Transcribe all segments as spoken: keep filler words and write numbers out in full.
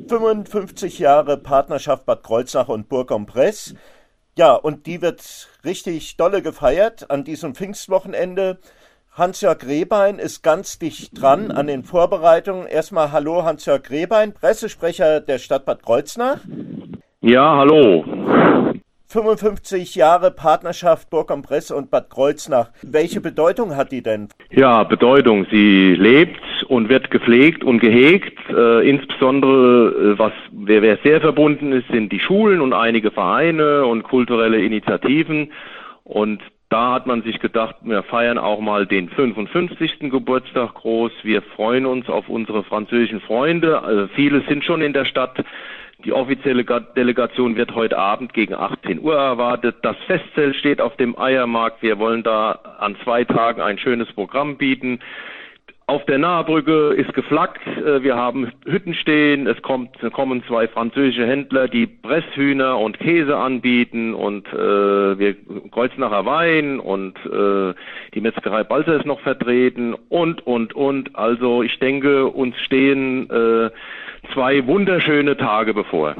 fünfundfünfzig Jahre Partnerschaft Bad Kreuznach und Bourg-en-Bresse. Ja, und die wird richtig dolle gefeiert an diesem Pfingstwochenende. Hans-Jörg Rehbein ist ganz dicht dran an den Vorbereitungen. Erstmal hallo Hans-Jörg Rehbein, Pressesprecher der Stadt Bad Kreuznach. Ja, hallo. fünfundfünfzig Jahre Partnerschaft Bourg-en-Bresse und Bad Kreuznach. Welche Bedeutung hat die denn? Ja, Bedeutung. Sie lebt und wird gepflegt und gehegt. Äh, insbesondere, äh, was wer, wer sehr verbunden ist, sind die Schulen und einige Vereine und kulturelle Initiativen. Und da hat man sich gedacht, wir feiern auch mal den fünfundfünfzigsten Geburtstag groß. Wir freuen uns auf unsere französischen Freunde. Also viele sind schon in der Stadt. Die offizielle Delegation wird heute Abend gegen achtzehn Uhr erwartet. Das Festzelt steht auf dem Eiermarkt. Wir wollen da an zwei Tagen ein schönes Programm bieten. Auf der Naherbrücke ist geflaggt. Wir haben Hütten stehen. Es kommt, es kommen zwei französische Händler, die Presshühner und Käse anbieten und äh, wir Kreuznacher Wein und äh, die Metzgerei Balzer ist noch vertreten und, und, und. Also ich denke, uns stehen äh, zwei wunderschöne Tage bevor.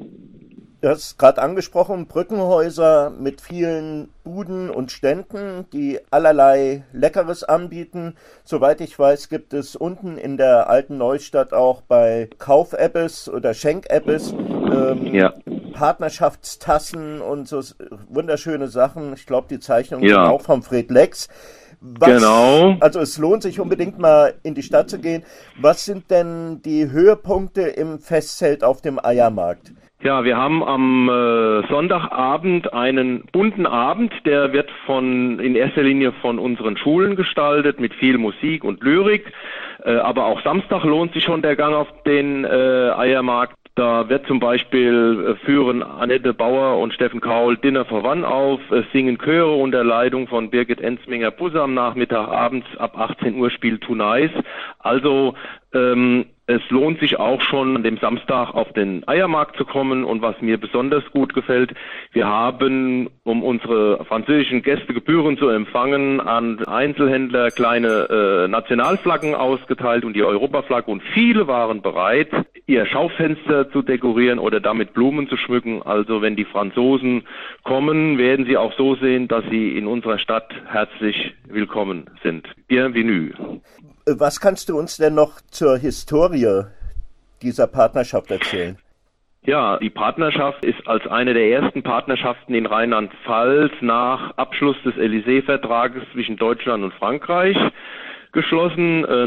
Du hast gerade angesprochen, Brückenhäuser mit vielen Buden und Ständen, die allerlei Leckeres anbieten. Soweit ich weiß, gibt es unten in der alten Neustadt auch bei Kauf-Ebbes oder Schenk-Ebbes ähm, ja. Partnerschaftstassen und so wunderschöne Sachen. Ich glaube, die Zeichnungen ja. sind auch von Fred Lex. Was, genau. Also es lohnt sich unbedingt mal in die Stadt zu gehen. Was sind denn die Höhepunkte im Festzelt auf dem Eiermarkt? Ja, wir haben am äh, Sonntagabend einen bunten Abend, der wird von in erster Linie von unseren Schulen gestaltet mit viel Musik und Lyrik, äh, aber auch Samstag lohnt sich schon der Gang auf den äh, Eiermarkt. Da wird zum Beispiel äh, führen Annette Bauer und Steffen Kaul Dinner for One auf, äh, singen Chöre unter Leitung von Birgit Enzminger-Busse am Nachmittag, abends ab achtzehn Uhr spielt Tunais. Also ähm, es lohnt sich auch schon an dem Samstag auf den Eiermarkt zu kommen und was mir besonders gut gefällt, wir haben, um unsere französischen Gäste gebührend zu empfangen, an Einzelhändler kleine äh, Nationalflaggen ausgeteilt und die Europaflagge und viele waren bereit, ihr Schaufenster zu dekorieren oder damit Blumen zu schmücken. Also wenn die Franzosen kommen, werden sie auch so sehen, dass sie in unserer Stadt herzlich willkommen sind. Bienvenue. Was kannst du uns denn noch zur Historie dieser Partnerschaft erzählen? Ja, die Partnerschaft ist als eine der ersten Partnerschaften in Rheinland-Pfalz nach Abschluss des Élysée-Vertrages zwischen Deutschland und Frankreich geschlossen. Äh,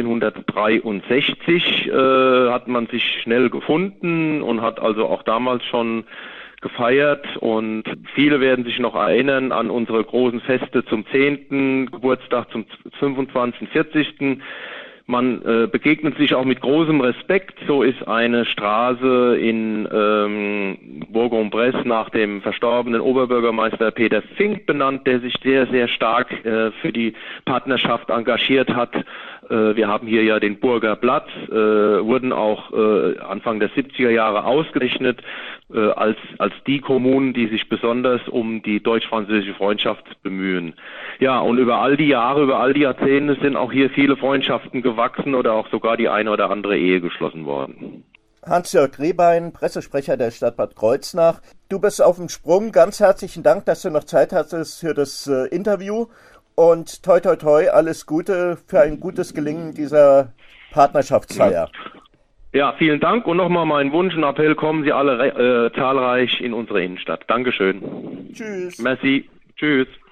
neunzehnhundertdreiundsechzig äh, hat man sich schnell gefunden und hat also auch damals schon gefeiert und viele werden sich noch erinnern an unsere großen Feste zum zehnten Geburtstag, zum fünfundzwanzigsten, vierzigsten Man äh, begegnet sich auch mit großem Respekt. So ist eine Straße in ähm, Bourg-en-Bresse nach dem verstorbenen Oberbürgermeister Peter Fink benannt, der sich sehr, sehr stark äh, für die Partnerschaft engagiert hat. Äh, wir haben hier ja den Burger Platz, äh, wurden auch äh, Anfang der siebziger Jahre ausgerechnet äh, als, als die Kommunen, die sich besonders um die deutsch-französische Freundschaft bemühen. Ja, und über all die Jahre, über all die Jahrzehnte sind auch hier viele Freundschaften gewachsen oder auch sogar die eine oder andere Ehe geschlossen worden. Hans-Jörg Rehbein, Pressesprecher der Stadt Bad Kreuznach. Du bist auf dem Sprung. Ganz herzlichen Dank, dass du noch Zeit hattest für das äh, Interview. Und toi toi toi, alles Gute für ein gutes Gelingen dieser Partnerschaftsfeier. Ja, vielen Dank und nochmal mein Wunsch und Appell, kommen Sie alle äh, zahlreich in unsere Innenstadt. Dankeschön. Tschüss. Merci. Tschüss.